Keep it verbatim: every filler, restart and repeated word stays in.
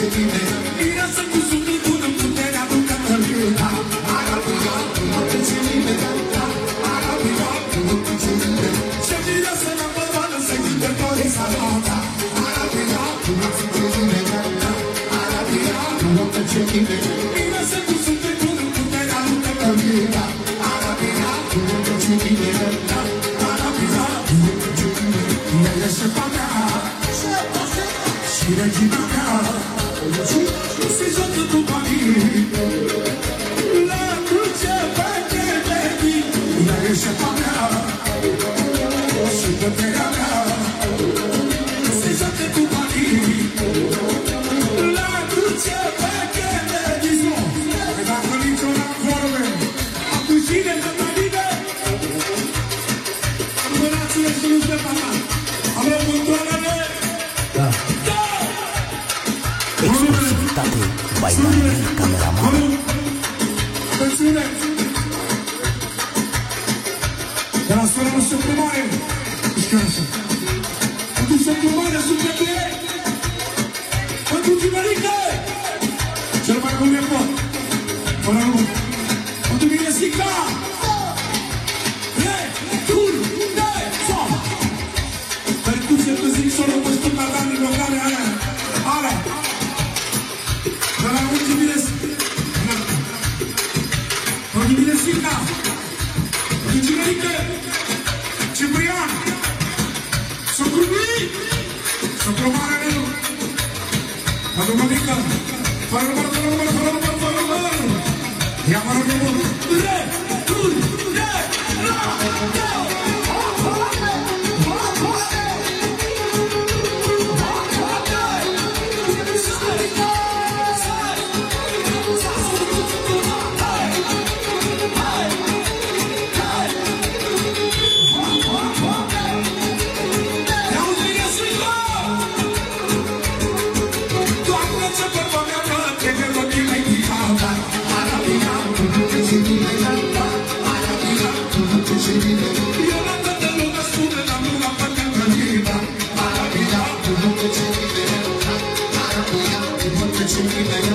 Exclusivitate, bailarina cameraman. Atențiune! De la sfără să primare! Descansă! Pentru să primare, suflete! Pentru Timerică! Cel mai cum e pot! Până nu! Pentru Minesica! Re! Tur! De! Som! Percuție că zic să o rău păstul la dani locale aia! Ala! De la unde Minesica! Pentru Minesica! Pentru Timerică! Ciprian! Să grumi! Să promare nelu! Pentru Mădică! Fără număr, fără număr, fără număr, fără număr! Ia mă rog eu! Re! Tur! De! La! De! Thank you.